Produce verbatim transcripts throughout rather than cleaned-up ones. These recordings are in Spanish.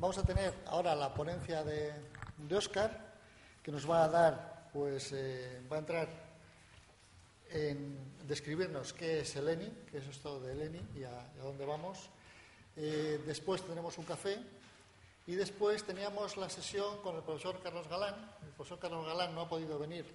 vamos a tener ahora la ponencia de, de Óscar, que nos va a dar, pues, eh, va a entrar en describirnos qué es el E N I, qué es esto del E N I y a, y a dónde vamos. Eh, después tendremos un café y después teníamos la sesión con el profesor Carlos Galán. El profesor Carlos Galán no ha podido venir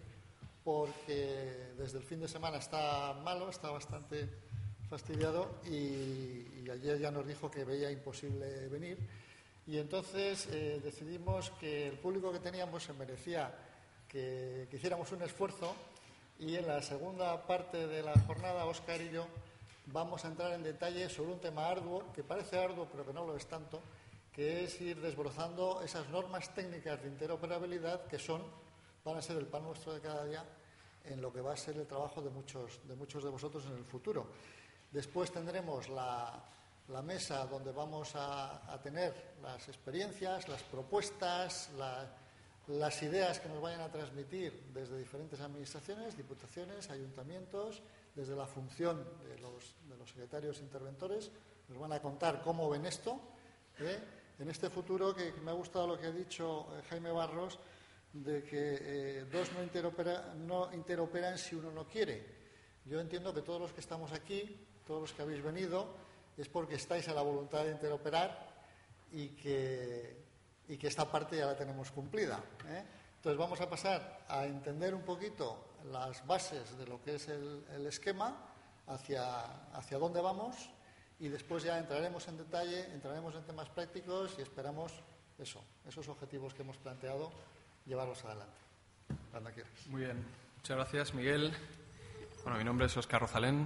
porque desde el fin de semana está malo, está bastante fastidiado y, y ayer ya nos dijo que veía imposible venir. Y entonces eh, decidimos que el público que teníamos se merecía que, que hiciéramos un esfuerzo, y en la segunda parte de la jornada Óscar y yo vamos a entrar en detalle sobre un tema arduo, que parece arduo pero que no lo es tanto, que es ir desbrozando esas normas técnicas de interoperabilidad que son, van a ser el pan nuestro de cada día en lo que va a ser el trabajo de muchos de, muchos de vosotros en el futuro. Después tendremos la, la mesa donde vamos a, a tener las experiencias, las propuestas, la, las ideas que nos vayan a transmitir desde diferentes administraciones, diputaciones, ayuntamientos, desde la función de los, de los secretarios interventores. Nos van a contar cómo ven esto, ¿eh? En este futuro, que, que me ha gustado lo que ha dicho eh, Jaime Barros, de que eh, dos no, interopera, no interoperan si uno no quiere. Yo entiendo que todos los que estamos aquí, todos los que habéis venido, es porque estáis a la voluntad de interoperar y que, y que esta parte ya la tenemos cumplida, ¿eh? Entonces vamos a pasar a entender un poquito las bases de lo que es el, el esquema, hacia, hacia dónde vamos, y después ya entraremos en detalle, entraremos en temas prácticos y esperamos eso, esos objetivos que hemos planteado, llevarlos adelante. Cuando quieras. Muy bien. Muchas gracias, Miguel. Bueno, mi nombre es Óscar Rosalén.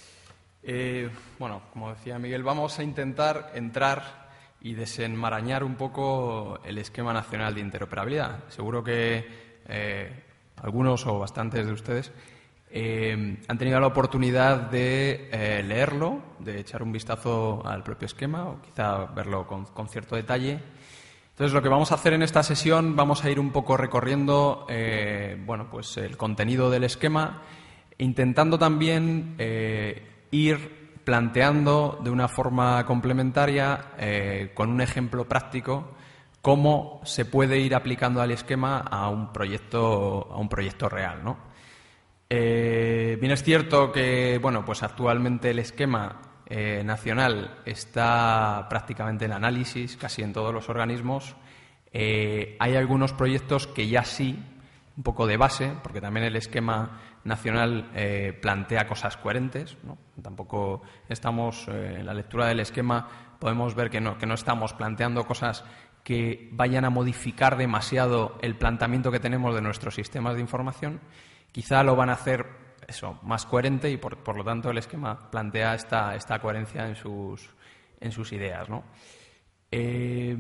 Eh, bueno, como decía Miguel, vamos a intentar entrar y desenmarañar un poco el esquema nacional de interoperabilidad. Seguro que eh, algunos o bastantes de ustedes eh, han tenido la oportunidad de eh, leerlo, de echar un vistazo al propio esquema o quizá verlo con, con cierto detalle. Entonces, lo que vamos a hacer en esta sesión, vamos a ir un poco recorriendo eh, bueno, pues el contenido del esquema, intentando también eh, ir planteando de una forma complementaria, eh, con un ejemplo práctico, cómo se puede ir aplicando al esquema a un proyecto, a un proyecto real, ¿no? Eh, bien es cierto que, bueno, pues actualmente el esquema eh, nacional está prácticamente en análisis, casi en todos los organismos. Eh, hay algunos proyectos que ya sí, un poco de base, porque también el esquema nacional eh, plantea cosas coherentes, ¿no? Tampoco estamos, eh, en la lectura del esquema podemos ver que no, que no estamos planteando cosas que vayan a modificar demasiado el planteamiento que tenemos de nuestros sistemas de información. Quizá lo van a hacer eso, más coherente y, por, por lo tanto, el esquema plantea esta, esta coherencia en sus, en sus ideas, ¿no? Eh,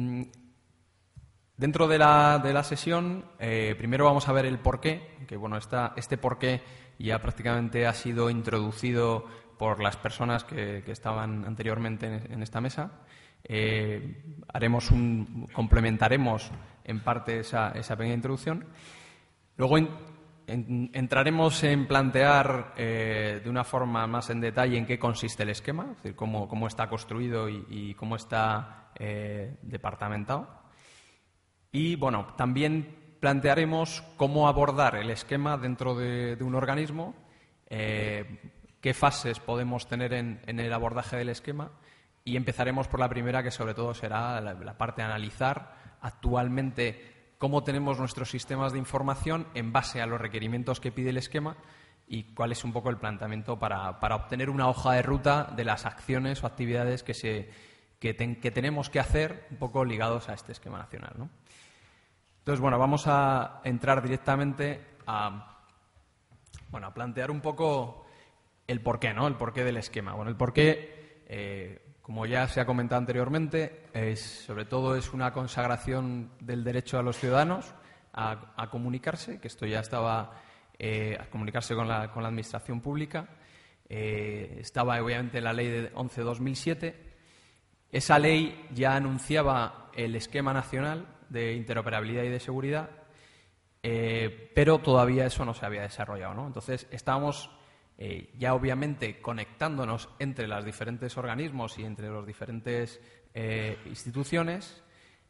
Dentro de la, de la sesión, eh, primero vamos a ver el porqué, que bueno, esta, este porqué ya prácticamente ha sido introducido por las personas que, que estaban anteriormente en, en esta mesa. Eh, haremos un, complementaremos en parte esa, esa pequeña introducción. Luego in, en, entraremos en plantear eh, de una forma más en detalle en qué consiste el esquema, es decir, cómo, cómo está construido y, y cómo está eh, departamentado. Y, bueno, también plantearemos cómo abordar el esquema dentro de, de un organismo, eh, qué fases podemos tener en, en el abordaje del esquema, y empezaremos por la primera, que sobre todo será la, la parte de analizar actualmente cómo tenemos nuestros sistemas de información en base a los requerimientos que pide el esquema y cuál es un poco el planteamiento para, para obtener una hoja de ruta de las acciones o actividades que, se, que, ten, que tenemos que hacer un poco ligados a este esquema nacional, ¿no? Entonces, bueno, vamos a entrar directamente a, bueno, a plantear un poco el porqué, ¿no? El porqué del esquema. Bueno, el porqué, eh, como ya se ha comentado anteriormente, es, sobre todo es una consagración del derecho a los ciudadanos a, a comunicarse, que esto ya estaba, eh, a comunicarse con la, con la administración pública. Eh, estaba, obviamente, la ley de once barra dos mil siete. Esa ley ya anunciaba el esquema nacional de interoperabilidad y de seguridad, eh, pero todavía eso no se había desarrollado, ¿no? Entonces, estábamos eh, ya obviamente conectándonos entre los diferentes organismos y entre las diferentes eh, instituciones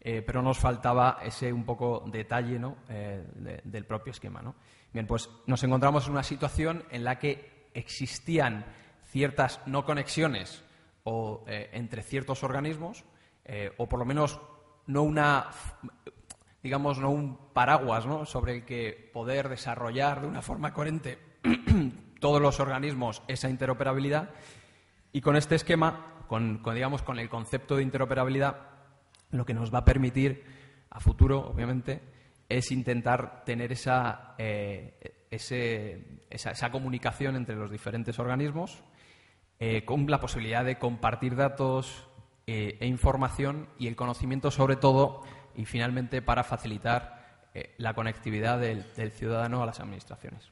eh, pero nos faltaba ese un poco detalle, ¿no? eh, de, del propio esquema, ¿no? Bien, pues nos encontramos en una situación en la que existían ciertas no conexiones o, eh, entre ciertos organismos, eh, o por lo menos no una, digamos, no un paraguas, ¿no?, sobre el que poder desarrollar de una forma coherente todos los organismos esa interoperabilidad. Y con este esquema, con, con, digamos, con el concepto de interoperabilidad, lo que nos va a permitir a futuro, obviamente, es intentar tener esa, eh, ese, esa, esa comunicación entre los diferentes organismos, eh, con la posibilidad de compartir datos eh, e información y el conocimiento, sobre todo, y finalmente para facilitar eh, la conectividad del, del ciudadano a las administraciones.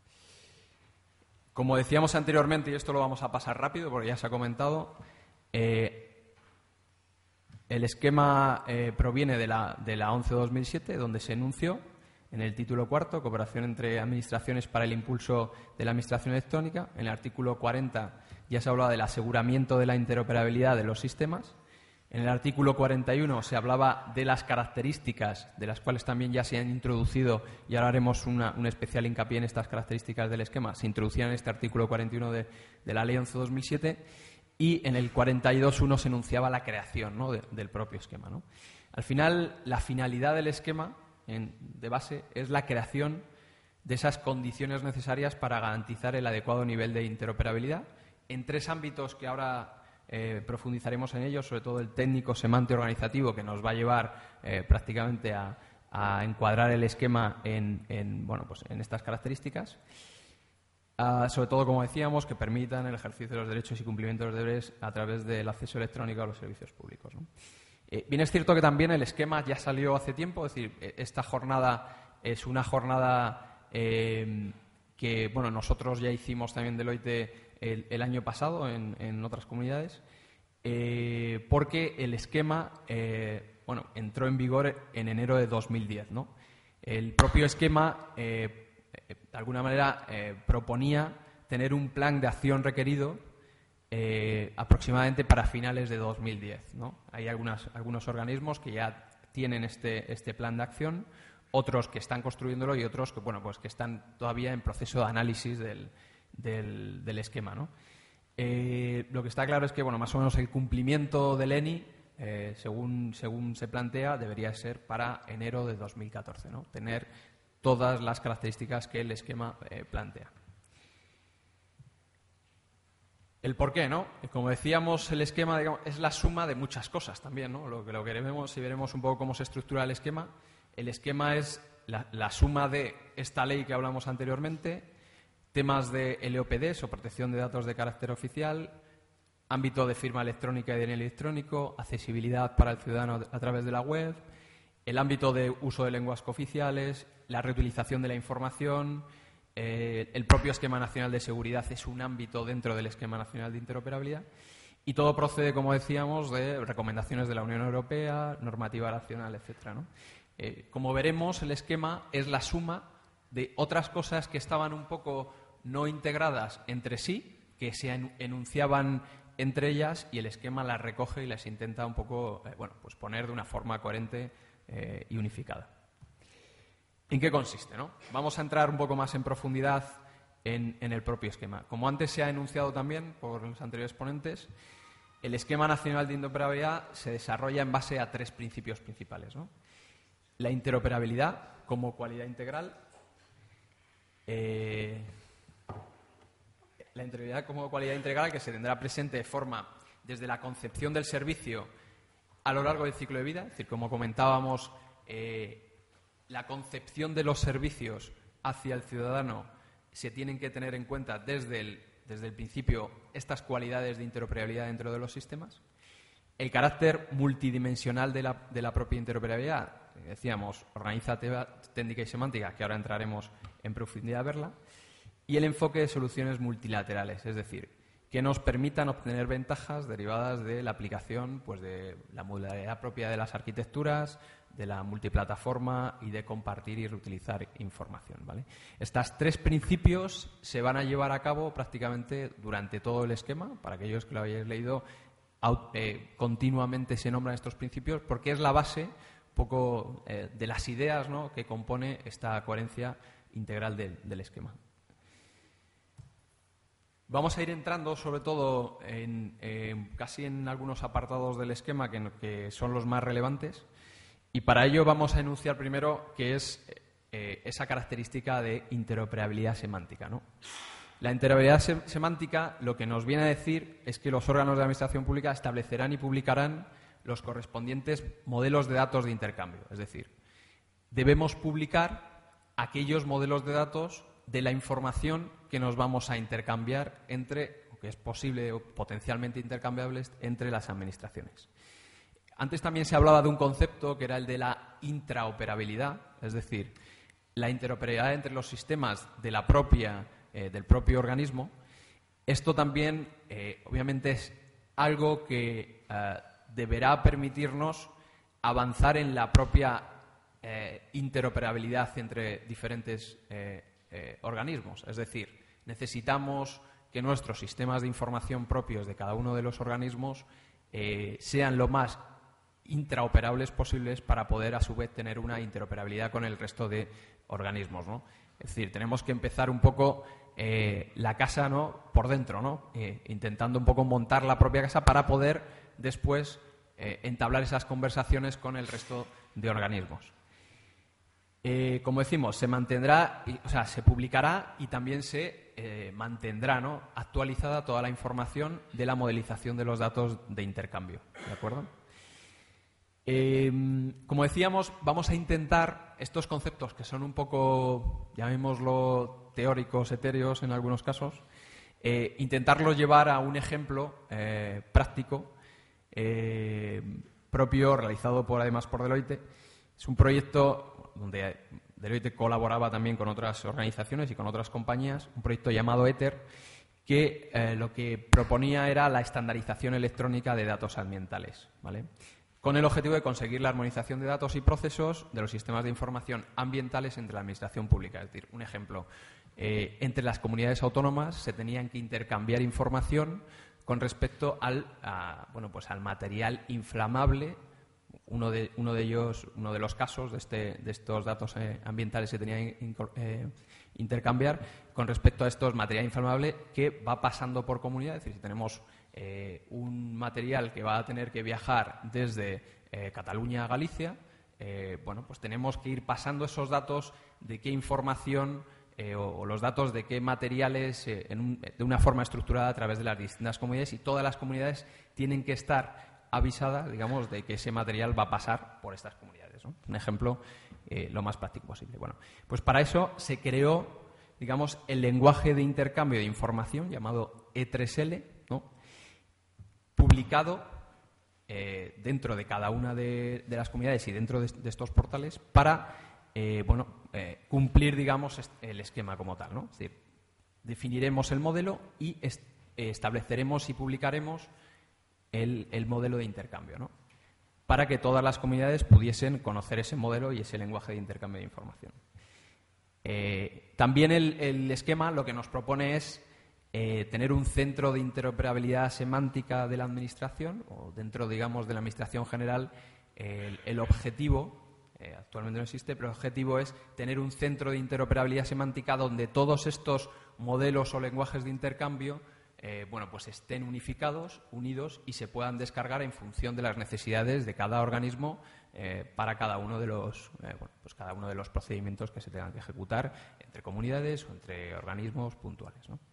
Como decíamos anteriormente, y esto lo vamos a pasar rápido porque ya se ha comentado, eh, el esquema eh, proviene de la, de la once barra dos mil siete, donde se enunció en el título cuarto, cooperación entre administraciones para el impulso de la administración electrónica. En el artículo cuarenta ya se hablaba del aseguramiento de la interoperabilidad de los sistemas. En el artículo cuarenta y uno se hablaba de las características, de las cuales también ya se han introducido, y ahora haremos una, un especial hincapié en estas características del esquema. Se introducían en este artículo cuarenta y uno de, de la Ley once barra dos mil siete, y en el cuarenta y dos punto uno se enunciaba la creación, ¿no?, de, del propio esquema, ¿no? Al final, la finalidad del esquema, en, de base, es la creación de esas condiciones necesarias para garantizar el adecuado nivel de interoperabilidad en tres ámbitos que ahora Eh, profundizaremos en ellos, sobre todo el técnico, semántico, organizativo, que nos va a llevar eh, prácticamente a, a encuadrar el esquema en, en, bueno, pues en estas características. Uh, sobre todo, como decíamos, que permitan el ejercicio de los derechos y cumplimiento de los deberes a través del acceso electrónico a los servicios públicos, ¿no? Eh, bien, es cierto que también el esquema ya salió hace tiempo, es decir, esta jornada es una jornada eh, que, bueno, nosotros ya hicimos también Deloitte El, el año pasado en, en otras comunidades, eh, porque el esquema eh, bueno, entró en vigor en enero de dos mil diez, ¿no? El propio esquema, eh, de alguna manera, eh, proponía tener un plan de acción requerido eh, aproximadamente para finales de dos mil diez, ¿no? Hay algunas, algunos organismos que ya tienen este, este plan de acción, otros que están construyéndolo y otros que, bueno, pues que están todavía en proceso de análisis del Del, del esquema, ¿no? Eh, lo que está claro es que, bueno, más o menos el cumplimiento del E N I, eh, según, según se plantea, debería ser para enero de dos mil catorce, ¿no? Tener todas las características que el esquema eh, plantea. El por qué, ¿no? Como decíamos, el esquema, digamos, es la suma de muchas cosas también, ¿no? Lo que lo que veremos, si veremos un poco cómo se estructura el esquema, el esquema es la, la suma de esta ley que hablamos anteriormente, temas de L O P Ds o protección de datos de carácter oficial, ámbito de firma electrónica y D N I electrónico, accesibilidad para el ciudadano a través de la web, el ámbito de uso de lenguas cooficiales, la reutilización de la información, eh, el propio Esquema Nacional de Seguridad es un ámbito dentro del Esquema Nacional de Interoperabilidad, y todo procede, como decíamos, de recomendaciones de la Unión Europea, normativa nacional, etcétera, ¿no? Eh, como veremos, el esquema es la suma de otras cosas que estaban un poco no integradas entre sí, que se enunciaban entre ellas, y el esquema las recoge y las intenta un poco eh, bueno, pues poner de una forma coherente eh, y unificada. ¿En qué consiste, no? Vamos a entrar un poco más en profundidad en, en el propio esquema. Como antes se ha enunciado también por los anteriores ponentes, el Esquema Nacional de Interoperabilidad se desarrolla en base a tres principios principales, ¿no? La interoperabilidad como cualidad integral, eh, la interoperabilidad como cualidad integral que se tendrá presente de forma desde la concepción del servicio a lo largo del ciclo de vida, es decir, como comentábamos, eh, la concepción de los servicios hacia el ciudadano se tienen que tener en cuenta desde el, desde el principio estas cualidades de interoperabilidad dentro de los sistemas. El carácter multidimensional de la, de la propia interoperabilidad, decíamos, organizativa, técnica y semántica, que ahora entraremos en profundidad a verla. Y el enfoque de soluciones multilaterales, es decir, que nos permitan obtener ventajas derivadas de la aplicación pues, de la modularidad propia de las arquitecturas, de la multiplataforma y de compartir y reutilizar información, ¿vale? Estos tres principios se van a llevar a cabo prácticamente durante todo el esquema. Para aquellos que lo hayáis leído, eh, continuamente se nombran estos principios porque es la base un poco eh, de las ideas, ¿no?, que compone esta coherencia integral del, del esquema. Vamos a ir entrando, sobre todo, en, en, casi en algunos apartados del esquema que, que son los más relevantes. Y para ello vamos a enunciar primero qué es eh, esa característica de interoperabilidad semántica, ¿no? La interoperabilidad se semántica lo que nos viene a decir es que los órganos de la Administración Pública establecerán y publicarán los correspondientes modelos de datos de intercambio. Es decir, debemos publicar aquellos modelos de datos de la información que nos vamos a intercambiar entre, o que es posible o potencialmente intercambiables entre las administraciones. Antes también se hablaba de un concepto que era el de la intraoperabilidad, es decir, la interoperabilidad entre los sistemas de la propia, eh, del propio organismo. Esto también, eh, obviamente, es algo que eh, deberá permitirnos avanzar en la propia eh, interoperabilidad entre diferentes eh, eh, organismos. Es decir, necesitamos que nuestros sistemas de información propios de cada uno de los organismos eh, sean lo más intraoperables posibles para poder, a su vez, tener una interoperabilidad con el resto de organismos, ¿no? Es decir, tenemos que empezar un poco eh, la casa, ¿no?, por dentro, ¿no?, eh, intentando un poco montar la propia casa para poder después eh, entablar esas conversaciones con el resto de organismos. Eh, como decimos, se mantendrá, o sea, se publicará y también se eh, mantendrá, ¿no?, actualizada toda la información de la modelización de los datos de intercambio, ¿de acuerdo? Eh, como decíamos, vamos a intentar estos conceptos que son un poco, llamémoslo, teóricos, etéreos en algunos casos, eh, intentarlos llevar a un ejemplo eh, práctico eh, propio, realizado por, además por Deloitte. Es un proyecto donde Deloitte colaboraba también con otras organizaciones y con otras compañías, un proyecto llamado Ether, que eh, lo que proponía era la estandarización electrónica de datos ambientales, ¿vale?, con el objetivo de conseguir la armonización de datos y procesos de los sistemas de información ambientales entre la Administración Pública. Es decir, un ejemplo, eh, entre las comunidades autónomas se tenían que intercambiar información con respecto al, a, bueno, pues al material inflamable. Uno de, uno de ellos, uno de los casos de, este, de estos datos eh, ambientales se tenía que eh, intercambiar con respecto a estos material inflamable que va pasando por comunidad. Es decir, si tenemos Eh, un material que va a tener que viajar desde eh, Cataluña a Galicia, eh, bueno, pues tenemos que ir pasando esos datos de qué información eh, o, o los datos de qué materiales eh, en un, de una forma estructurada a través de las distintas comunidades, y todas las comunidades tienen que estar avisadas, digamos, de que ese material va a pasar por estas comunidades, ¿no? Un ejemplo eh, lo más práctico posible. Bueno, pues para eso se creó, digamos, el lenguaje de intercambio de información llamado E tres L, ¿no?, publicado eh, dentro de cada una de, de las comunidades y dentro de, de estos portales para eh, bueno, eh, cumplir, digamos, el esquema como tal, ¿no? Es decir, definiremos el modelo y est estableceremos y publicaremos el, el modelo de intercambio, ¿no?, para que todas las comunidades pudiesen conocer ese modelo y ese lenguaje de intercambio de información. Eh, también el, el esquema lo que nos propone es Eh, tener un centro de interoperabilidad semántica de la Administración, o dentro, digamos, de la Administración general. Eh, el, el objetivo, eh, actualmente no existe, pero el objetivo es tener un centro de interoperabilidad semántica donde todos estos modelos o lenguajes de intercambio eh, bueno, pues estén unificados, unidos, y se puedan descargar en función de las necesidades de cada organismo eh, para cada uno de los eh, bueno, pues cada uno de los procedimientos que se tengan que ejecutar entre comunidades o entre organismos puntuales, ¿no?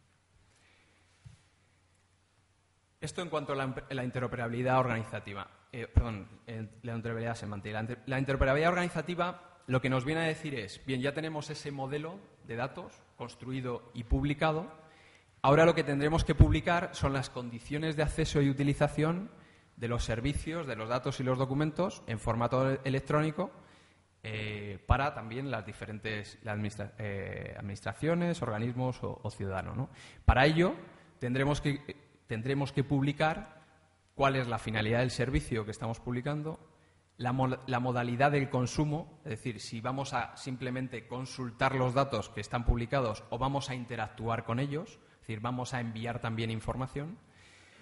Esto en cuanto a la, la interoperabilidad organizativa. Eh, perdón, eh, la interoperabilidad semántica. La, la interoperabilidad organizativa lo que nos viene a decir es, bien, ya tenemos ese modelo de datos construido y publicado. Ahora lo que tendremos que publicar son las condiciones de acceso y utilización de los servicios, de los datos y los documentos en formato electrónico eh, para también las diferentes las administra eh, administraciones, organismos o, o ciudadanos, ¿no? Para ello tendremos que... Tendremos que publicar cuál es la finalidad del servicio que estamos publicando, la, mo la modalidad del consumo, es decir, si vamos a simplemente consultar los datos que están publicados o vamos a interactuar con ellos, es decir, vamos a enviar también información.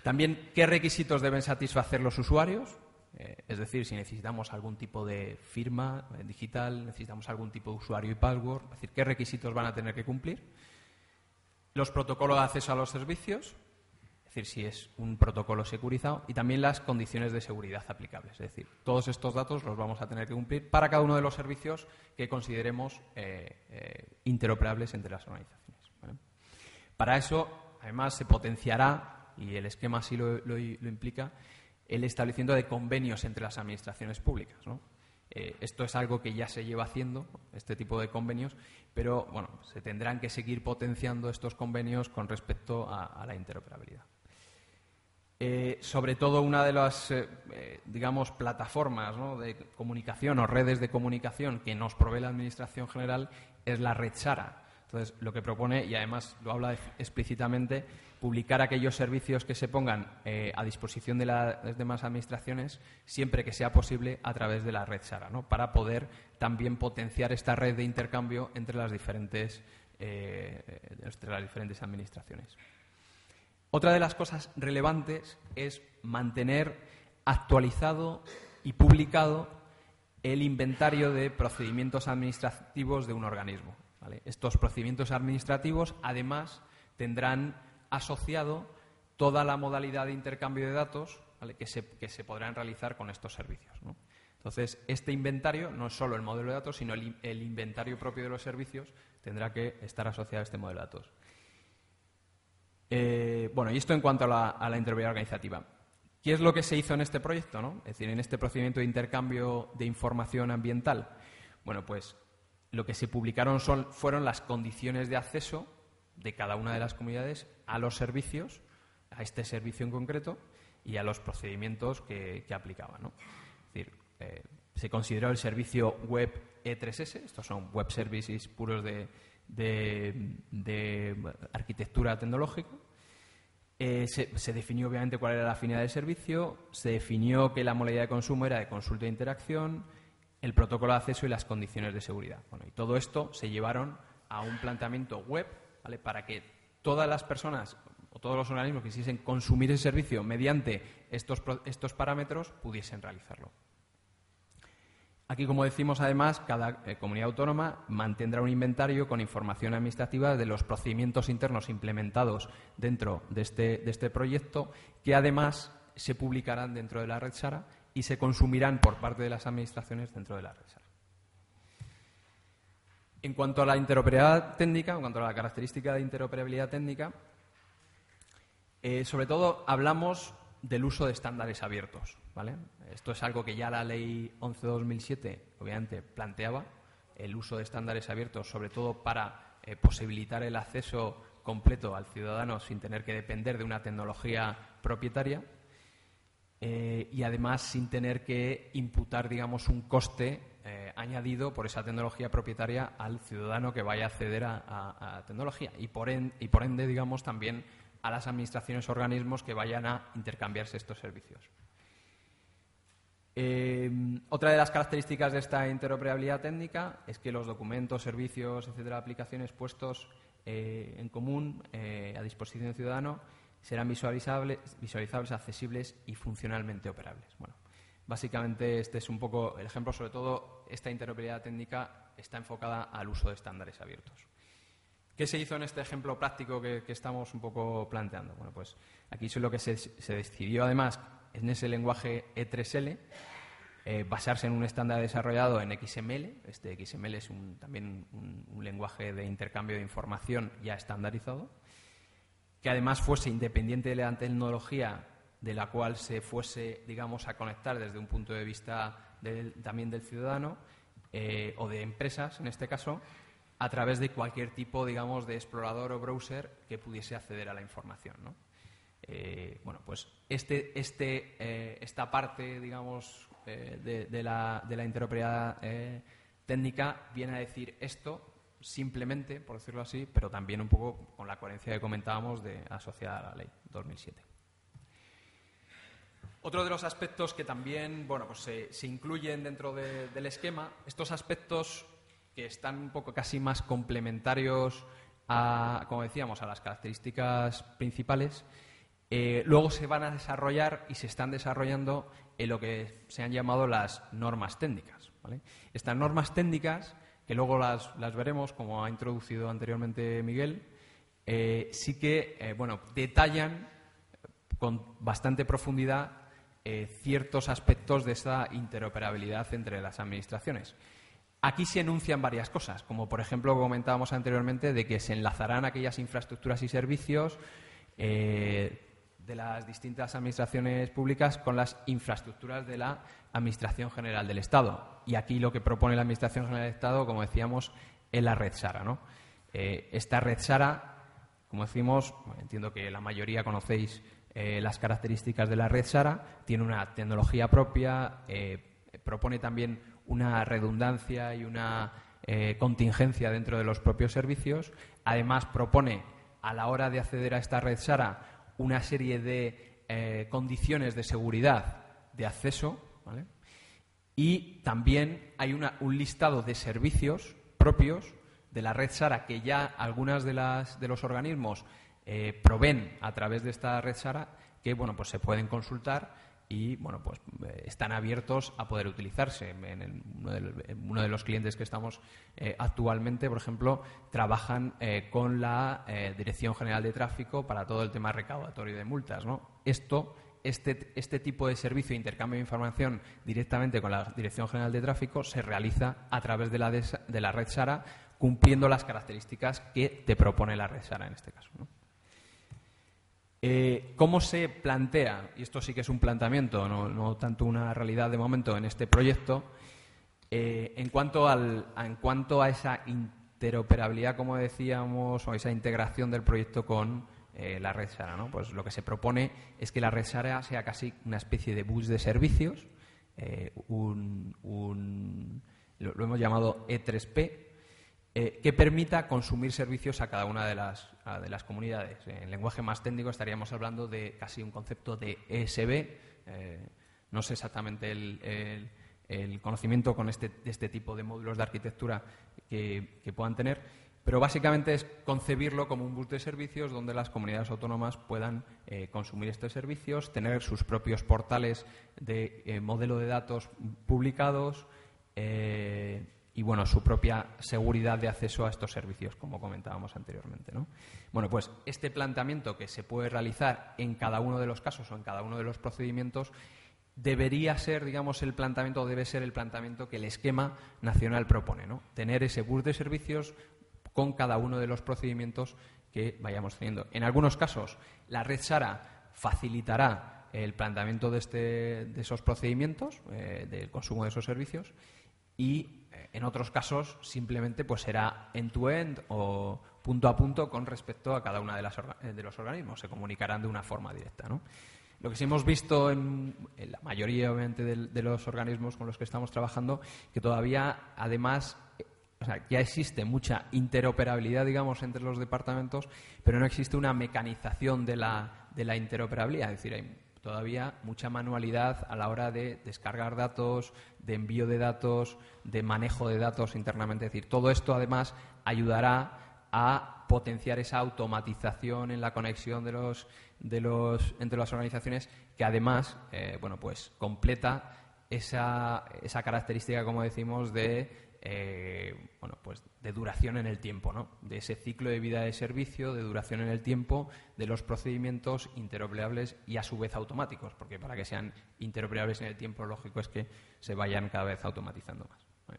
También, ¿qué requisitos deben satisfacer los usuarios? Eh, es decir, si necesitamos algún tipo de firma eh, digital, necesitamos algún tipo de usuario y password, es decir, ¿qué requisitos van a tener que cumplir? Los protocolos de acceso a los servicios, es decir, si es un protocolo securizado, y también las condiciones de seguridad aplicables. Es decir, todos estos datos los vamos a tener que cumplir para cada uno de los servicios que consideremos eh, eh, interoperables entre las organizaciones, ¿vale? Para eso, además, se potenciará, y el esquema así lo, lo, lo implica, el establecimiento de convenios entre las administraciones públicas, ¿no? Eh, esto es algo que ya se lleva haciendo, este tipo de convenios, pero bueno, se tendrán que seguir potenciando estos convenios con respecto a, a la interoperabilidad. Eh, sobre todo una de las, eh, eh, digamos, plataformas, ¿no?, de comunicación o redes de comunicación que nos provee la Administración General es la red SARA. Entonces, lo que propone, y además lo habla explícitamente, publicar aquellos servicios que se pongan eh, a disposición de las demás administraciones siempre que sea posible a través de la red SARA, ¿no?, para poder también potenciar esta red de intercambio entre las diferentes, eh, entre las diferentes administraciones. Otra de las cosas relevantes es mantener actualizado y publicado el inventario de procedimientos administrativos de un organismo, ¿vale? Estos procedimientos administrativos, además, tendrán asociado toda la modalidad de intercambio de datos, ¿vale?, que, se, que se podrán realizar con estos servicios, ¿no? Entonces, este inventario no es solo el modelo de datos, sino el, el inventario propio de los servicios tendrá que estar asociado a este modelo de datos. Eh, bueno, y esto en cuanto a la, a la interoperabilidad organizativa. ¿Qué es lo que se hizo en este proyecto, ¿no? Es decir, en este procedimiento de intercambio de información ambiental. Bueno, pues lo que se publicaron son, fueron las condiciones de acceso de cada una de las comunidades a los servicios, a este servicio en concreto, y a los procedimientos que, que aplicaban, ¿no? Es decir, eh, se consideró el servicio web E tres ese, estos son web services puros de... De, de arquitectura tecnológica. Eh, se, se definió obviamente cuál era la finalidad del servicio, se definió que la modalidad de consumo era de consulta e interacción, el protocolo de acceso y las condiciones de seguridad. Bueno, y todo esto se llevaron a un planteamiento web, ¿vale?, para que todas las personas o todos los organismos que quisiesen consumir el servicio mediante estos, estos parámetros pudiesen realizarlo. Aquí, como decimos, además, cada eh, comunidad autónoma mantendrá un inventario con información administrativa de los procedimientos internos implementados dentro de este, de este proyecto, que además se publicarán dentro de la red SARA y se consumirán por parte de las administraciones dentro de la red SARA. En cuanto a la interoperabilidad técnica, en cuanto a la característica de interoperabilidad técnica, eh, sobre todo hablamos del uso de estándares abiertos, ¿vale? Esto es algo que ya la Ley once barra dos mil siete obviamente planteaba, el uso de estándares abiertos, sobre todo para eh, posibilitar el acceso completo al ciudadano sin tener que depender de una tecnología propietaria eh, y además sin tener que imputar, digamos, un coste eh, añadido por esa tecnología propietaria al ciudadano que vaya a acceder a, a, a tecnología y por, en, y por ende, digamos, también a las administraciones o organismos que vayan a intercambiarse estos servicios. Eh, otra de las características de esta interoperabilidad técnica es que los documentos, servicios, etcétera, aplicaciones puestos eh, en común eh, a disposición del ciudadano serán visualizables, visualizables, accesibles y funcionalmente operables. Bueno, básicamente este es un poco el ejemplo. Sobre todo, esta interoperabilidad técnica está enfocada al uso de estándares abiertos. ¿Qué se hizo en este ejemplo práctico que, que estamos un poco planteando? Bueno, pues aquí es lo que se, se decidió, además, en ese lenguaje E tres L, eh, basarse en un estándar desarrollado en X M L. Este X M L es un, también un, un lenguaje de intercambio de información ya estandarizado, que además fuese independiente de la tecnología de la cual se fuese, digamos, a conectar desde un punto de vista del, también del ciudadano eh, o de empresas, en este caso, a través de cualquier tipo, digamos, de explorador o browser que pudiese acceder a la información, ¿no? Eh, bueno, pues este, este, eh, esta parte, digamos, eh, de, de, la, de la interoperabilidad eh, técnica viene a decir esto simplemente, por decirlo así, pero también un poco con la coherencia que comentábamos de asociada a la Ley dos mil siete. Otro de los aspectos que también, bueno, pues se, se incluyen dentro de, del esquema, estos aspectos que están un poco casi más complementarios a, como decíamos, a las características principales, Eh, luego se van a desarrollar y se están desarrollando en lo que se han llamado las normas técnicas, ¿vale? Estas normas técnicas, que luego las, las veremos, como ha introducido anteriormente Miguel, eh, sí que eh, bueno, detallan con bastante profundidad eh, ciertos aspectos de esa interoperabilidad entre las administraciones. Aquí se enuncian varias cosas, como por ejemplo comentábamos anteriormente, de que se enlazarán aquellas infraestructuras y servicios eh, de las distintas administraciones públicas con las infraestructuras de la Administración General del Estado. Y aquí lo que propone la Administración General del Estado, como decíamos, es la red SARA, ¿no? Eh, esta red SARA, como decimos, bueno, entiendo que la mayoría conocéis eh, las características de la red SARA, tiene una tecnología propia, eh, propone también una redundancia y una eh, contingencia dentro de los propios servicios. Además, propone, a la hora de acceder a esta red SARA, una serie de eh, condiciones de seguridad de acceso, ¿vale? Y también hay una, un listado de servicios propios de la red SARA que ya algunas de, las, de los organismos eh, proveen a través de esta red SARA, que bueno, pues se pueden consultar y bueno, pues eh, están abiertos a poder utilizarse. En, el, uno, de, en uno de los clientes que estamos eh, actualmente, por ejemplo, trabajan eh, con la eh, Dirección General de Tráfico para todo el tema recaudatorio de multas, ¿no? Esto, este, este tipo de servicio de intercambio de información directamente con la Dirección General de Tráfico se realiza a través de la, de, de la red SARA, cumpliendo las características que te propone la red SARA en este caso, ¿no? Eh, ¿Cómo se plantea? Y esto sí que es un planteamiento, no, no tanto una realidad de momento en este proyecto, eh, en, cuanto al, en cuanto a esa interoperabilidad, como decíamos, o esa integración del proyecto con eh, la red SARA, ¿no? Pues lo que se propone es que la red SARA sea casi una especie de bus de servicios, eh, un, un, lo, lo hemos llamado E tres P, Eh, que permita consumir servicios a cada una de las, de las comunidades. En lenguaje más técnico estaríamos hablando de casi un concepto de E S B. Eh, no sé exactamente el, el, el conocimiento con este, de este tipo de módulos de arquitectura que, que puedan tener, pero básicamente es concebirlo como un bus de servicios donde las comunidades autónomas puedan eh, consumir estos servicios, tener sus propios portales de eh, modelo de datos publicados, eh, y bueno, su propia seguridad de acceso a estos servicios, como comentábamos anteriormente, ¿no? Bueno, pues este planteamiento que se puede realizar en cada uno de los casos o en cada uno de los procedimientos debería ser, digamos, el planteamiento, debe ser el planteamiento que el esquema nacional propone, ¿no? Tener ese bus de servicios con cada uno de los procedimientos que vayamos teniendo. En algunos casos, la red SARA facilitará el planteamiento de, este, de esos procedimientos, eh, del consumo de esos servicios, y en otros casos simplemente pues será end-to-end o punto a punto con respecto a cada uno de, las de los organismos. Se comunicarán de una forma directa, ¿no? Lo que sí hemos visto en, en la mayoría, obviamente, de, de los organismos con los que estamos trabajando, que todavía, además, eh, o sea, ya existe mucha interoperabilidad, digamos, entre los departamentos, pero no existe una mecanización de la, de la interoperabilidad. Es decir, hay todavía mucha manualidad a la hora de descargar datos, de envío de datos, de manejo de datos internamente. Es decir, todo esto, además, ayudará a potenciar esa automatización en la conexión de los, de los, entre las organizaciones, que además, eh, bueno, pues completa esa, esa característica, como decimos, de Eh, bueno, pues de duración en el tiempo, ¿no? De ese ciclo de vida de servicio, de duración en el tiempo, de los procedimientos interoperables y a su vez automáticos, porque para que sean interoperables en el tiempo, lógico es que se vayan cada vez automatizando más. Vale.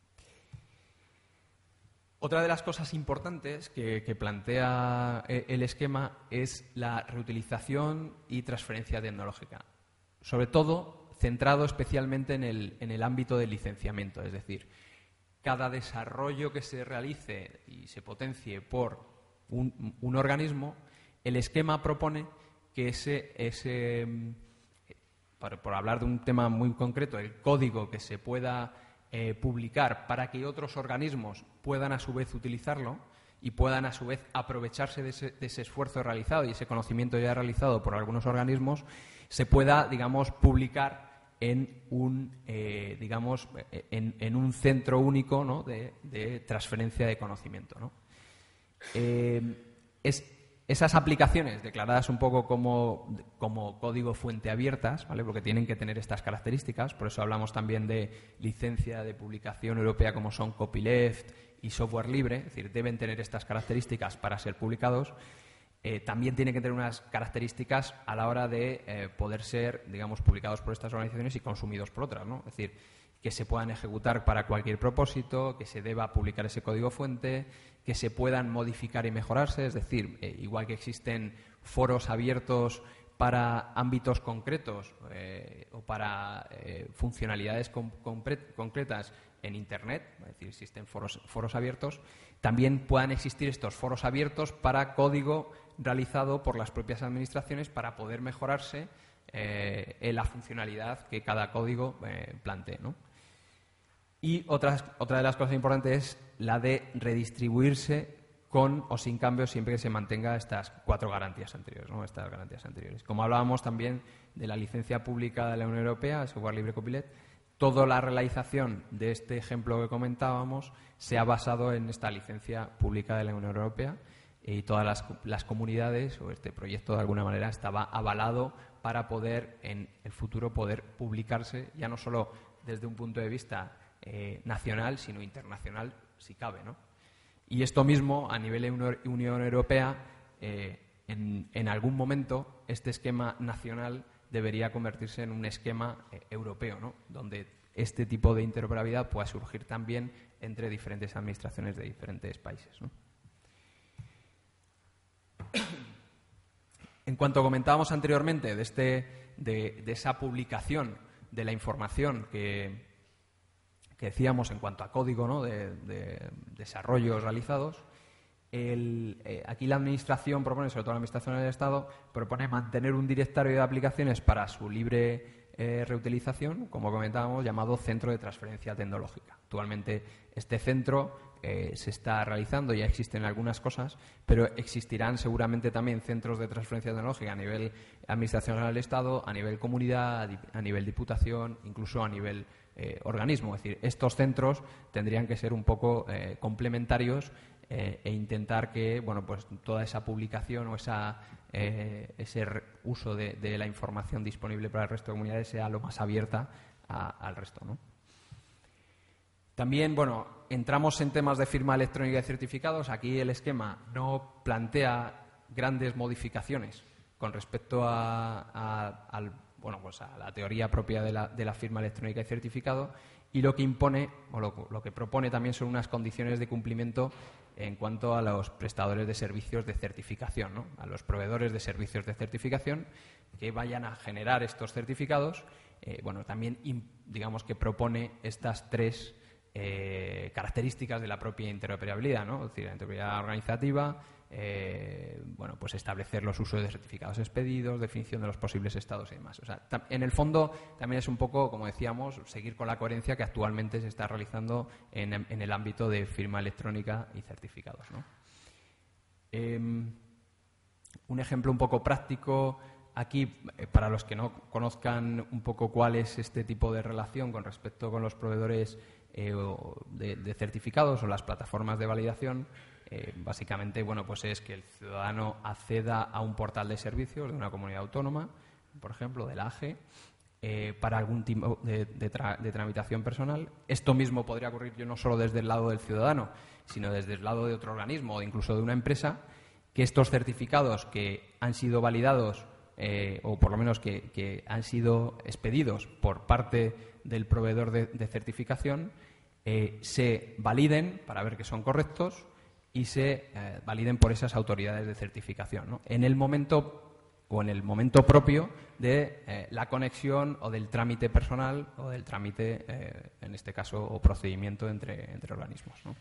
Otra de las cosas importantes que, que plantea el esquema es la reutilización y transferencia tecnológica, sobre todo centrado especialmente en el, en el ámbito del licenciamiento, es decir, cada desarrollo que se realice y se potencie por un, un organismo, el esquema propone que ese, ese por, por hablar de un tema muy concreto, el código que se pueda eh, publicar para que otros organismos puedan a su vez utilizarlo y puedan a su vez aprovecharse de ese, de ese esfuerzo realizado y ese conocimiento ya realizado por algunos organismos, se pueda, digamos, publicar en un, eh, digamos, en, en un centro único, ¿no? de, de transferencia de conocimiento, ¿no? Eh, es esas aplicaciones declaradas un poco como, como código fuente abiertas, ¿vale? Porque tienen que tener estas características, por eso hablamos también de licencia de publicación europea como son copyleft y software libre, es decir, deben tener estas características para ser publicados. Eh, también tienen que tener unas características a la hora de eh, poder ser, digamos, publicados por estas organizaciones y consumidos por otras, ¿no? Es decir, que se puedan ejecutar para cualquier propósito, que se deba publicar ese código fuente, que se puedan modificar y mejorarse, es decir, eh, igual que existen foros abiertos para ámbitos concretos eh, o para eh, funcionalidades com concretas en Internet, es decir, existen foros, foros abiertos, también puedan existir estos foros abiertos para código realizado por las propias administraciones para poder mejorarse eh, en la funcionalidad que cada código eh, plantee, ¿no? Y otras, otra de las cosas importantes es la de redistribuirse con o sin cambios siempre que se mantenga estas cuatro garantías anteriores, ¿no? Estas garantías anteriores. Como hablábamos también de la licencia pública de la Unión Europea, el software libre copyleft, toda la realización de este ejemplo que comentábamos se ha basado en esta licencia pública de la Unión Europea y todas las, las comunidades o este proyecto de alguna manera estaba avalado para poder en el futuro poder publicarse ya no solo desde un punto de vista eh, nacional sino internacional si cabe, ¿no? Y esto mismo a nivel de Unión Europea eh, en, en algún momento este esquema nacional debería convertirse en un esquema eh, europeo, ¿no? Donde este tipo de interoperabilidad pueda surgir también entre diferentes administraciones de diferentes países, ¿no? En cuanto comentábamos anteriormente de, este, de, de esa publicación de la información que, que decíamos en cuanto a código, ¿no? de, de desarrollos realizados, el, eh, aquí la Administración propone, sobre todo la Administración del Estado, propone mantener un directorio de aplicaciones para su libre eh, reutilización, como comentábamos, llamado Centro de Transferencia Tecnológica. Actualmente este centro eh, se está realizando, ya existen algunas cosas, pero existirán seguramente también centros de transferencia tecnológica a nivel Administración General del Estado, a nivel comunidad, a nivel diputación, incluso a nivel eh, organismo. Es decir, estos centros tendrían que ser un poco eh, complementarios Eh, e intentar que bueno pues toda esa publicación o esa, eh, ese uso de, de la información disponible para el resto de comunidades sea lo más abierta a, al resto, ¿no? También, bueno, entramos en temas de firma electrónica de certificados. Aquí el esquema no plantea grandes modificaciones con respecto a, a, al, bueno, pues a la teoría propia de la, de la firma electrónica de certificado, y lo que impone o lo, lo que propone también son unas condiciones de cumplimiento en cuanto a los prestadores de servicios de certificación, ¿no? A los proveedores de servicios de certificación que vayan a generar estos certificados. Eh, bueno, también digamos que propone estas tres eh, características de la propia interoperabilidad, ¿no? Es decir, la interoperabilidad organizativa, eh, bueno, pues establecer los usos de certificados expedidos, definición de los posibles estados y demás. O sea, en el fondo también es un poco, como decíamos, seguir con la coherencia que actualmente se está realizando en, en el ámbito de firma electrónica y certificados, ¿no? Eh, un ejemplo un poco práctico aquí, eh, para los que no conozcan un poco cuál es este tipo de relación con respecto con los proveedores eh, de, de certificados o las plataformas de validación. Eh, básicamente, bueno, pues es que el ciudadano acceda a un portal de servicios de una comunidad autónoma, por ejemplo, de la A G E, eh, para algún tipo de, de, tra de tramitación personal. Esto mismo podría ocurrir yo no solo desde el lado del ciudadano, sino desde el lado de otro organismo o incluso de una empresa, que estos certificados que han sido validados eh, o por lo menos que, que han sido expedidos por parte del proveedor de, de certificación eh, se validen para ver que son correctos y se eh, validen por esas autoridades de certificación, ¿no? En el momento o en el momento propio de eh, la conexión o del trámite personal o del trámite, eh, en este caso, o procedimiento entre, entre organismos, ¿no?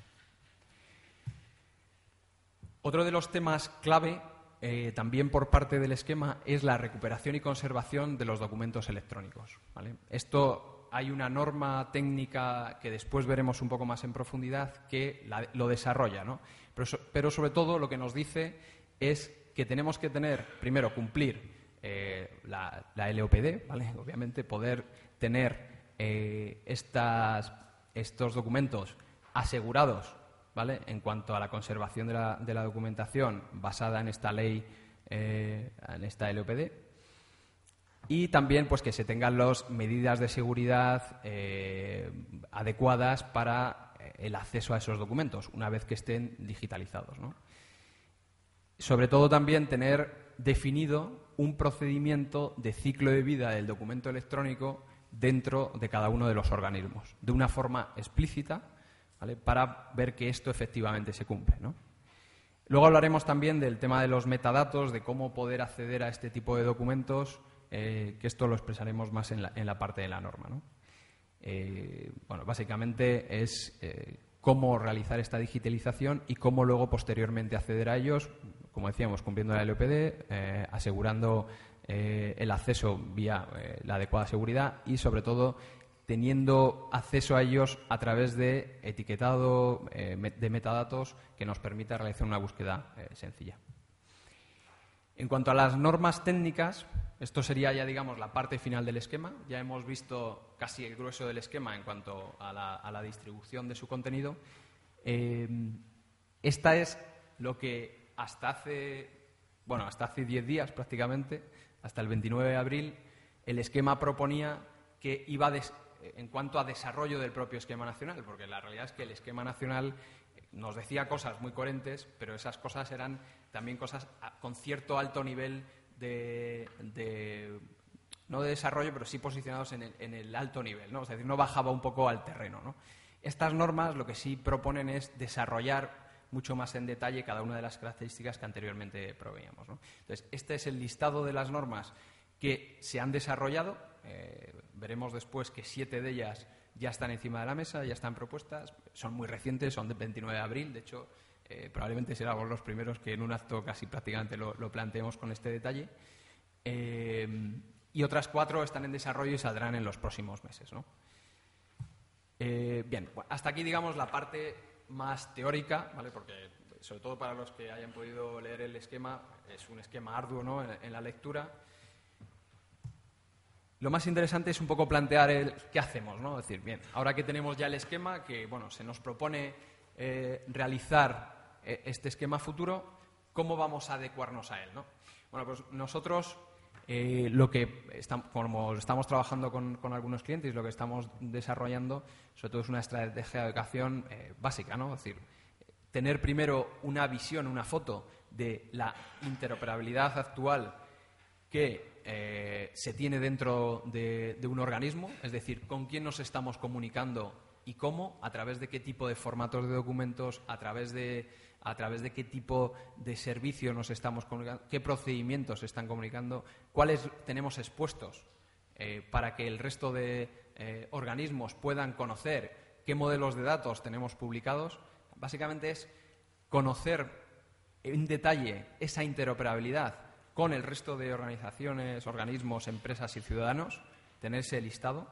Otro de los temas clave, eh, también por parte del esquema, es la recuperación y conservación de los documentos electrónicos, ¿vale? Esto... Hay una norma técnica que después veremos un poco más en profundidad que la, lo desarrolla, ¿no? Pero, so, pero sobre todo lo que nos dice es que tenemos que tener, primero, cumplir eh, la, la L O P D, ¿vale? Obviamente poder tener eh, estas, estos documentos asegurados ¿vale?, en cuanto a la conservación de la, de la documentación basada en esta ley, eh, en esta L O P D. Y también pues que se tengan las medidas de seguridad eh, adecuadas para el acceso a esos documentos, una vez que estén digitalizados, ¿no? Sobre todo también tener definido un procedimiento de ciclo de vida del documento electrónico dentro de cada uno de los organismos, de una forma explícita, ¿vale?, para ver que esto efectivamente se cumple, ¿no? Luego hablaremos también del tema de los metadatos, de cómo poder acceder a este tipo de documentos, eh, que esto lo expresaremos más en la, en la parte de la norma, ¿no? Eh, bueno, básicamente es eh, cómo realizar esta digitalización y cómo luego posteriormente acceder a ellos, como decíamos, cumpliendo la L O P D, eh, asegurando eh, el acceso vía eh, la adecuada seguridad y, sobre todo, teniendo acceso a ellos a través de etiquetado eh, de metadatos que nos permita realizar una búsqueda eh, sencilla. En cuanto a las normas técnicas, esto sería ya, digamos, la parte final del esquema. Ya hemos visto casi el grueso del esquema en cuanto a la, a la distribución de su contenido. Eh, esta es lo que hasta hace, bueno, hasta hace diez días prácticamente, hasta el veintinueve de abril, el esquema proponía que iba des, en cuanto a desarrollo del propio esquema nacional, porque la realidad es que el esquema nacional nos decía cosas muy coherentes, pero esas cosas eran también cosas con cierto alto nivel de, de no de desarrollo, pero sí posicionados en el, en el alto nivel, ¿no? Es decir, no bajaba un poco al terreno, ¿no? Estas normas lo que sí proponen es desarrollar mucho más en detalle cada una de las características que anteriormente proveíamos, ¿no? Entonces, este es el listado de las normas que se han desarrollado. Eh, veremos después que siete de ellas ya están encima de la mesa, ya están propuestas, son muy recientes, son del veintinueve de abril, de hecho, eh, probablemente seremos los primeros que en un acto casi prácticamente lo, lo planteemos con este detalle. Eh, y otras cuatro están en desarrollo y saldrán en los próximos meses, ¿no? Eh, bien, hasta aquí, digamos, la parte más teórica, ¿vale? Porque, sobre todo para los que hayan podido leer el esquema, es un esquema arduo, ¿no?, en, en la lectura. Lo más interesante es un poco plantear el qué hacemos, ¿no? Es decir, bien, ahora que tenemos ya el esquema, que bueno, se nos propone eh, realizar eh, este esquema futuro, ¿cómo vamos a adecuarnos a él, ¿no? Bueno, pues nosotros eh, lo que estamos, como estamos trabajando con, con algunos clientes, lo que estamos desarrollando, sobre todo es una estrategia de educación eh, básica, ¿no? Es decir, tener primero una visión, una foto de la interoperabilidad actual que eh, se tiene dentro de, de un organismo, es decir, con quién nos estamos comunicando y cómo, a través de qué tipo de formatos de documentos, a través de, a través de qué tipo de servicio nos estamos comunicando, qué procedimientos se están comunicando, cuáles tenemos expuestos eh, para que el resto de eh, organismos puedan conocer qué modelos de datos tenemos publicados. Básicamente es conocer en detalle esa interoperabilidad con el resto de organizaciones, organismos, empresas y ciudadanos, tener ese listado.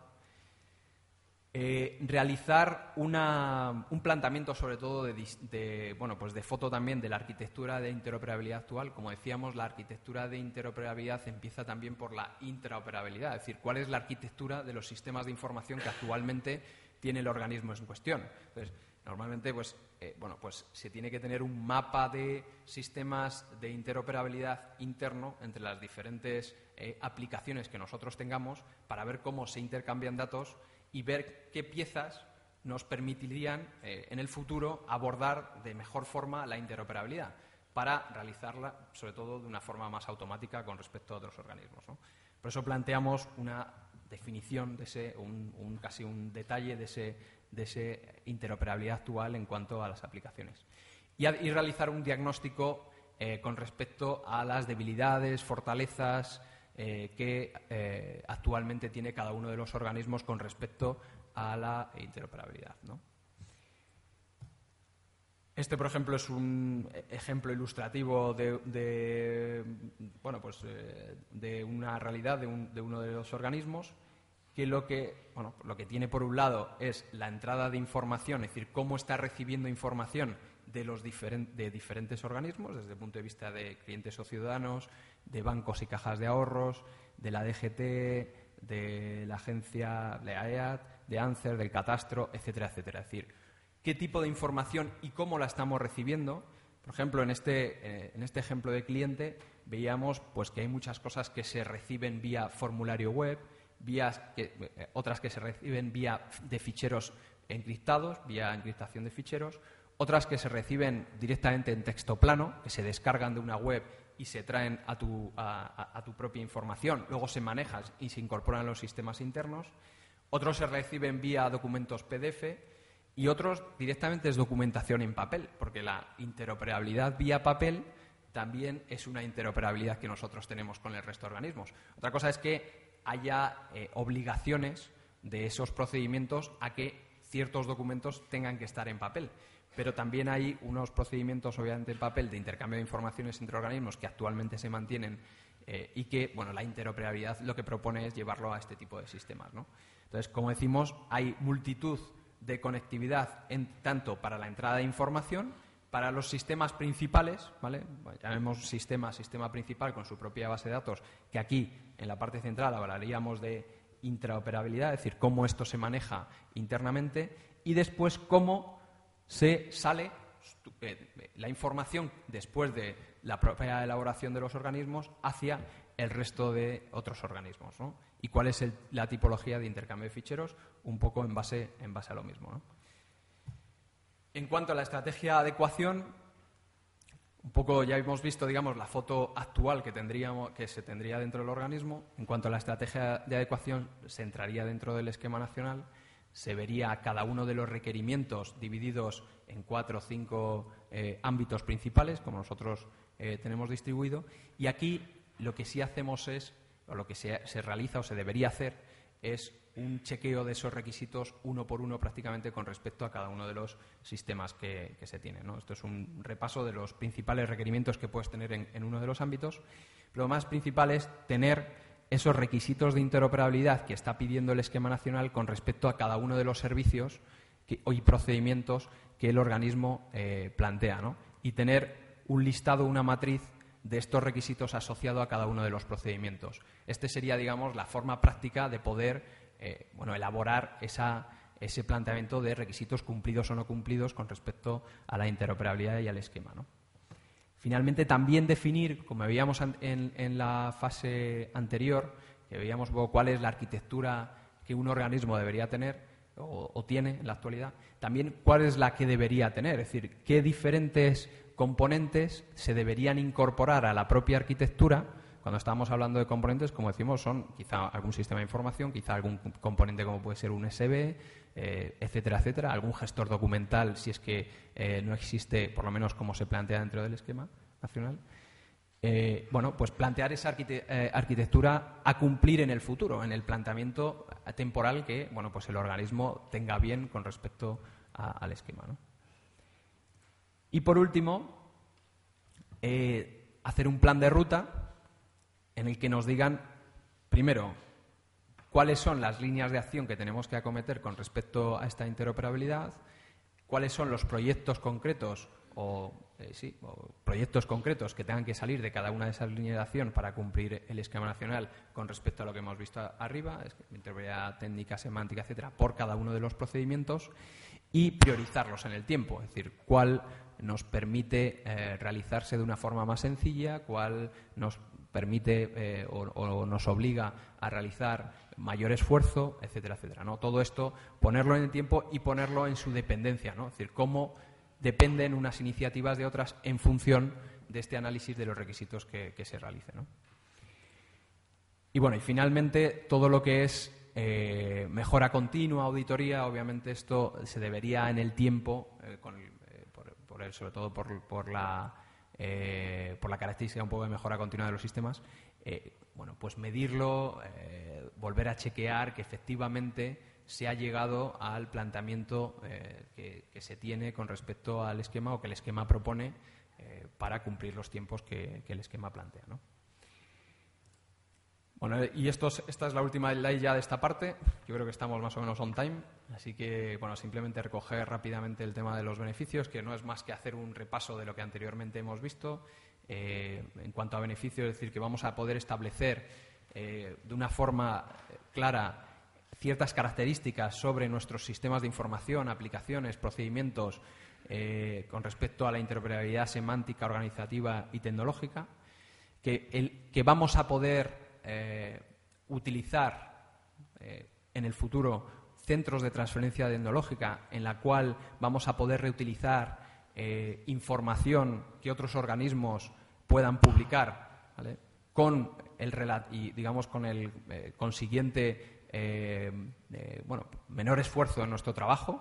Eh, realizar una, un planteamiento, sobre todo, de, de, bueno, pues de foto también de la arquitectura de interoperabilidad actual. Como decíamos, la arquitectura de interoperabilidad empieza también por la intraoperabilidad, es decir, cuál es la arquitectura de los sistemas de información que actualmente tiene el organismo en cuestión. Entonces, normalmente, pues, eh, bueno, pues se tiene que tener un mapa de sistemas de interoperabilidad interno entre las diferentes eh, aplicaciones que nosotros tengamos para ver cómo se intercambian datos y ver qué piezas nos permitirían eh, en el futuro abordar de mejor forma la interoperabilidad para realizarla, sobre todo, de una forma más automática con respecto a otros organismos, ¿no? Por eso planteamos una definición de ese, un, un, casi un detalle de ese de esa interoperabilidad actual en cuanto a las aplicaciones. Y, a, y realizar un diagnóstico eh, con respecto a las debilidades, fortalezas eh, que eh, actualmente tiene cada uno de los organismos con respecto a la interoperabilidad, ¿no? Este, por ejemplo, es un ejemplo ilustrativo de, de, bueno, pues, eh, de una realidad de, un, de uno de los organismos, que lo que, bueno, lo que tiene por un lado es la entrada de información, es decir, cómo está recibiendo información de los diferen, de diferentes organismos, desde el punto de vista de clientes o ciudadanos, de bancos y cajas de ahorros, de la D G T, de la agencia, de A E A T, de ANCER, del catastro, etcétera, etcétera. Es decir, qué tipo de información y cómo la estamos recibiendo. Por ejemplo, en este, eh, en este ejemplo de cliente veíamos pues, que hay muchas cosas que se reciben vía formulario web, vías que, eh, otras que se reciben vía de ficheros encriptados, vía encriptación de ficheros, otras que se reciben directamente en texto plano, que se descargan de una web y se traen a tu, a, a, a tu propia información, luego se manejan y se incorporan a los sistemas internos. Otros se reciben vía documentos P D F y otros directamente es documentación en papel, porque la interoperabilidad vía papel también es una interoperabilidad que nosotros tenemos con el resto de organismos. Otra cosa es que haya eh, obligaciones de esos procedimientos a que ciertos documentos tengan que estar en papel. Pero también hay unos procedimientos, obviamente, en papel de intercambio de informaciones entre organismos que actualmente se mantienen eh, y que, bueno, la interoperabilidad lo que propone es llevarlo a este tipo de sistemas, ¿no? Entonces, como decimos, hay multitud de conectividad en, tanto para la entrada de información, para los sistemas principales, ¿vale? Llamemos sistema, sistema principal con su propia base de datos, que aquí, en la parte central, hablaríamos de interoperabilidad, es decir, cómo esto se maneja internamente, y después cómo se sale eh, la información después de la propia elaboración de los organismos hacia el resto de otros organismos, ¿no? Y cuál es el, la tipología de intercambio de ficheros, un poco en base, en base a lo mismo, ¿no? En cuanto a la estrategia de adecuación, un poco ya hemos visto, digamos, la foto actual que, tendríamos, que se tendría dentro del organismo. En cuanto a la estrategia de adecuación, se entraría dentro del esquema nacional, se vería cada uno de los requerimientos divididos en cuatro o cinco eh, ámbitos principales, como nosotros eh, tenemos distribuido, y aquí lo que sí hacemos es, o lo que se, se realiza o se debería hacer, es un chequeo de esos requisitos uno por uno prácticamente con respecto a cada uno de los sistemas que, que se tienen, ¿no? Esto es un repaso de los principales requerimientos que puedes tener en, en uno de los ámbitos. Lo más principal es tener esos requisitos de interoperabilidad que está pidiendo el esquema nacional con respecto a cada uno de los servicios que, y procedimientos que el organismo eh, plantea, ¿no? Y tener un listado, una matriz de estos requisitos asociado a cada uno de los procedimientos. Este sería, digamos, la forma práctica de poder eh, bueno, elaborar esa, ese planteamiento de requisitos cumplidos o no cumplidos con respecto a la interoperabilidad y al esquema, ¿no? Finalmente, también definir, como veíamos en, en la fase anterior, que veíamos cuál es la arquitectura que un organismo debería tener o, o tiene en la actualidad, también cuál es la que debería tener, es decir, qué diferentes componentes se deberían incorporar a la propia arquitectura. Cuando estamos hablando de componentes, como decimos, son quizá algún sistema de información, quizá algún componente como puede ser un S B, eh, etcétera, etcétera, algún gestor documental si es que eh, no existe, por lo menos como se plantea dentro del esquema nacional. Eh, bueno, pues plantear esa arquite eh, arquitectura a cumplir en el futuro, en el planteamiento temporal que, bueno, pues el organismo tenga bien con respecto a, al esquema, ¿no? Y por último, eh, hacer un plan de ruta en el que nos digan, primero, cuáles son las líneas de acción que tenemos que acometer con respecto a esta interoperabilidad, cuáles son los proyectos concretos o, eh, sí, o proyectos concretos que tengan que salir de cada una de esas líneas de acción para cumplir el esquema nacional con respecto a lo que hemos visto arriba, interoperabilidad técnica, semántica, etcétera, por cada uno de los procedimientos, y priorizarlos en el tiempo, es decir, cuál nos permite eh, realizarse de una forma más sencilla, cuál nos permite eh, o, o nos obliga a realizar mayor esfuerzo, etcétera, etcétera, ¿no? Todo esto, ponerlo en el tiempo y ponerlo en su dependencia, ¿no? Es decir, cómo dependen unas iniciativas de otras en función de este análisis de los requisitos que, que se realicen, ¿no? Y bueno, y finalmente, todo lo que es eh, mejora continua, auditoría, obviamente esto se debería en el tiempo, eh, con el, eh, por, por el, sobre todo por, por la... Eh, por la característica un poco de mejora continua de los sistemas, eh, bueno, pues medirlo, eh, volver a chequear que efectivamente se ha llegado al planteamiento eh, que, que se tiene con respecto al esquema o que el esquema propone eh, para cumplir los tiempos que, que el esquema plantea, ¿no? Bueno, y esto es, esta es la última slide ya de esta parte. Yo creo que estamos más o menos on time. Así que, bueno, simplemente recoger rápidamente el tema de los beneficios, que no es más que hacer un repaso de lo que anteriormente hemos visto. Eh, en cuanto a beneficios, es decir, que vamos a poder establecer eh, de una forma clara ciertas características sobre nuestros sistemas de información, aplicaciones, procedimientos eh, con respecto a la interoperabilidad semántica, organizativa y tecnológica, que, el, que vamos a poder eh, utilizar eh, en el futuro centros de transferencia tecnológica en la cual vamos a poder reutilizar eh, información que otros organismos puedan publicar, ¿vale? Con el y digamos con el eh, consiguiente eh, eh, bueno, menor esfuerzo en nuestro trabajo,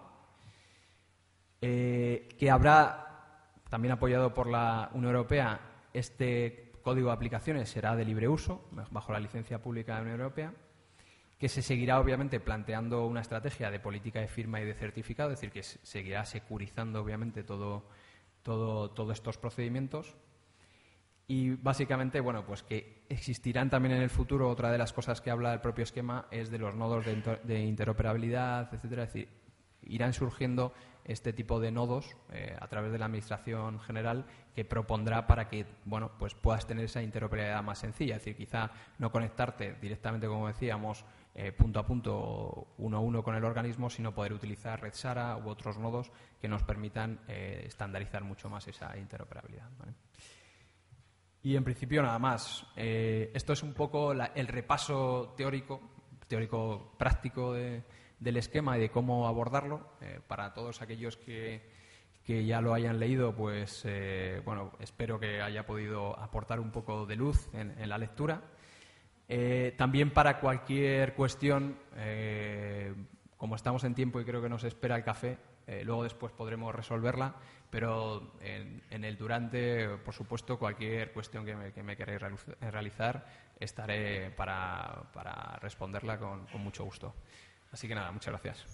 eh, que habrá también apoyado por la Unión Europea. Este código de aplicaciones será de libre uso bajo la licencia pública de la Unión Europea, que se seguirá obviamente planteando una estrategia de política de firma y de certificado, es decir, que se seguirá securizando obviamente todo, todo, todos estos procedimientos. Y básicamente, bueno, pues que existirán también en el futuro, otra de las cosas que habla el propio esquema es de los nodos de, inter de interoperabilidad, etcétera. Es decir, irán surgiendo este tipo de nodos eh, a través de la Administración General que propondrá para que, bueno, pues puedas tener esa interoperabilidad más sencilla. Es decir, quizá no conectarte directamente, como decíamos, eh, punto a punto, uno a uno con el organismo, sino poder utilizar Red SARA u otros nodos que nos permitan eh, estandarizar mucho más esa interoperabilidad, ¿vale? Y en principio nada más. Eh, esto es un poco la, el repaso teórico, teórico práctico de, del esquema y de cómo abordarlo. Eh, para todos aquellos que, que ya lo hayan leído, pues eh, bueno, espero que haya podido aportar un poco de luz en, en la lectura. Eh, también para cualquier cuestión, eh, como estamos en tiempo y creo que nos espera el café, eh, luego después podremos resolverla, pero en, en el durante, por supuesto, cualquier cuestión que me, que me queráis realizar, estaré para, para responderla con, con mucho gusto. Así que nada, muchas gracias.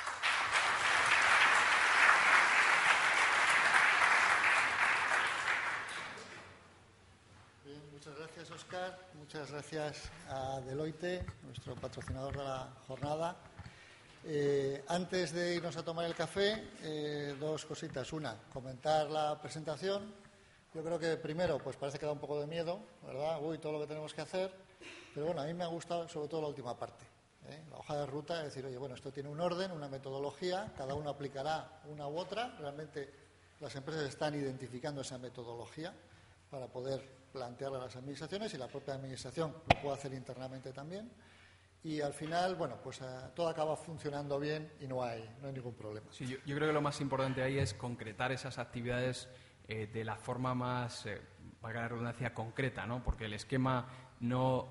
Bien, muchas gracias, Óscar. Muchas gracias a Deloitte, nuestro patrocinador de la jornada. Eh, antes de irnos a tomar el café, eh, dos cositas. Una, comentar la presentación. Yo creo que primero, pues parece que da un poco de miedo, ¿verdad? Uy, todo lo que tenemos que hacer. Pero bueno, a mí me ha gustado sobre todo la última parte, ¿eh? La hoja de ruta, es decir, oye, bueno, esto tiene un orden, una metodología, cada uno aplicará una u otra. Realmente las empresas están identificando esa metodología para poder plantearla a las administraciones y la propia administración lo puede hacer internamente también. Y al final, bueno, pues uh, todo acaba funcionando bien y no hay, no hay ningún problema. Sí, yo, yo creo que lo más importante ahí es concretar esas actividades eh, de la forma más, eh, valga la redundancia, concreta, ¿no? Porque el esquema no,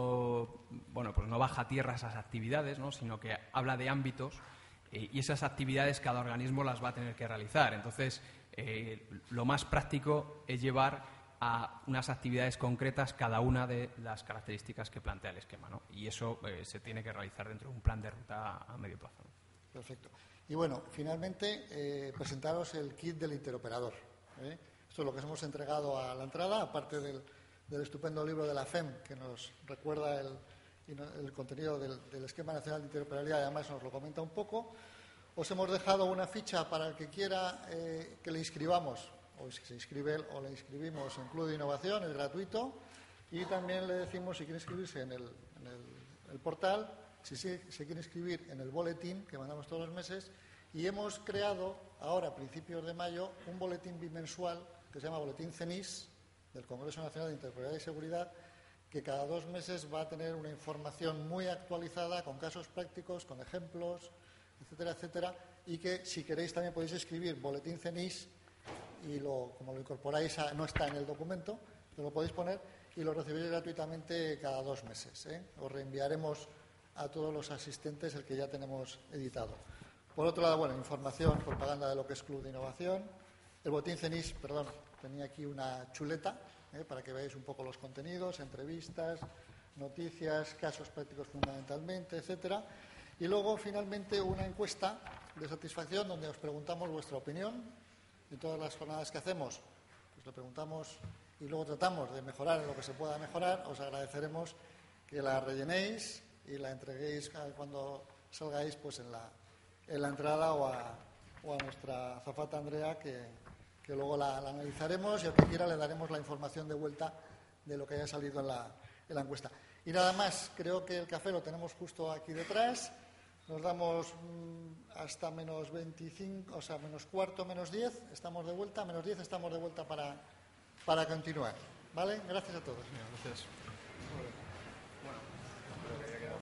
no, bueno, pues no baja a tierra esas actividades, ¿no? Sino que habla de ámbitos eh, y esas actividades cada organismo las va a tener que realizar. Entonces, eh, lo más práctico es llevar a unas actividades concretas cada una de las características que plantea el esquema, ¿no? Y eso eh, se tiene que realizar dentro de un plan de ruta a medio plazo, ¿no? Perfecto. Y bueno, finalmente, eh, presentaros el kit del interoperador, ¿eh? Esto es lo que hemos entregado a la entrada, aparte del, del estupendo libro de la F E M, que nos recuerda el, el contenido del, del Esquema Nacional de Interoperabilidad, y además nos lo comenta un poco. Os hemos dejado una ficha para el que quiera eh, que le inscribamos, o si se inscribe él o le inscribimos en Club de Innovación, es gratuito, y también le decimos si quiere inscribirse en el, en el, el portal, si se, se quiere inscribir en el boletín que mandamos todos los meses, y hemos creado ahora, a principios de mayo, un boletín bimensual que se llama Boletín CENIS, del Congreso Nacional de Interoperabilidad y Seguridad, que cada dos meses va a tener una información muy actualizada, con casos prácticos, con ejemplos, etcétera, etcétera, y que si queréis también podéis escribir Boletín CENIS y lo, como lo incorporáis, a, no está en el documento, pero lo podéis poner y lo recibiréis gratuitamente cada dos meses, ¿eh? Os reenviaremos a todos los asistentes el que ya tenemos editado. Por otro lado, bueno, información, propaganda de lo que es Club de Innovación. El boletín CENIS, perdón, tenía aquí una chuleta, ¿eh? Para que veáis un poco los contenidos, entrevistas, noticias, casos prácticos fundamentalmente, etcétera. Y luego, finalmente, una encuesta de satisfacción donde os preguntamos vuestra opinión. En todas las jornadas que hacemos, pues lo preguntamos y luego tratamos de mejorar en lo que se pueda mejorar. Os agradeceremos que la rellenéis y la entreguéis cuando salgáis, pues en la, en la entrada o a, o a nuestra azafata Andrea, que, que luego la, la analizaremos y al que quiera le daremos la información de vuelta de lo que haya salido en la, en la encuesta. Y nada más, creo que el café lo tenemos justo aquí detrás. Nos damos mmm, hasta menos veinticinco, o sea, menos cuarto, menos diez, estamos de vuelta, menos diez estamos de vuelta para, para continuar. ¿Vale? Gracias a todos. Gracias.